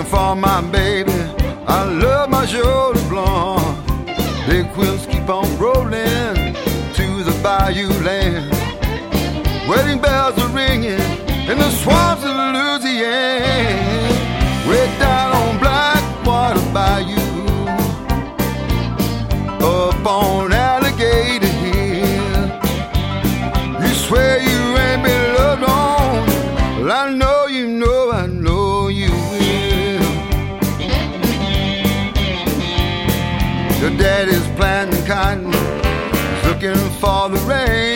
for my baby. I love my shoulder blonde. Big wheels keep on rolling to the bayou land. Wedding bells are ringing in the swamps of Louisiana. Way down on Blackwater Bayou, up on Alligator Hill. You swear you ain't been loved on. Well, I know you know, I know you will. Your daddy's planting cotton, he's looking for the rain.